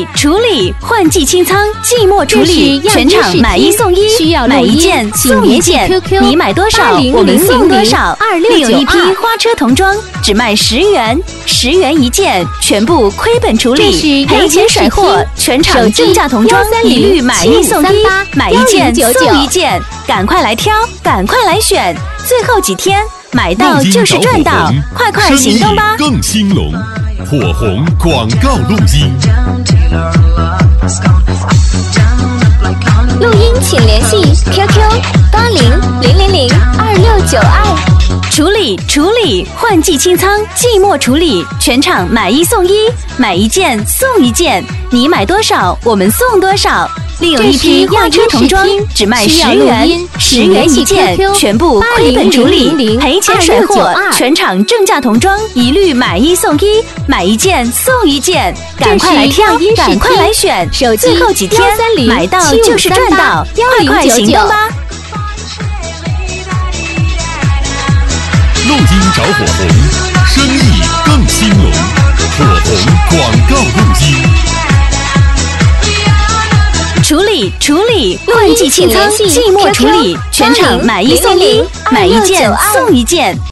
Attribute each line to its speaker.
Speaker 1: 处理换季清仓，季末处理，全场买一送一，买一件送一件，你买多少我们送多少。另有一批花车童装只卖10元，10元一件，全部亏本处理，赔钱甩货，全场正价童装一律买一送一，买一件送一件，赶快来挑，赶快来选，最后几天买到就是赚到，快快行动吧！
Speaker 2: 更兴隆，火红广告录音。
Speaker 3: 录音请联系 QQ8000022692。
Speaker 1: 处理换季清仓，季末处理，全场买一送一，买一件送一件，你买多少我们送多少。另有一批亚车童装只卖10元，10元一件，全部亏本处理，赔钱甩货，全场正价童装一律买一送一，买一件送一件，赶快来挑，赶快来选，最后几天买到就是赚到，快快行动吧！
Speaker 2: 录音找火红，生意更兴隆，火红广告录音。
Speaker 1: 处理换季清仓，季末处理，全场买一送一，买一件送一件。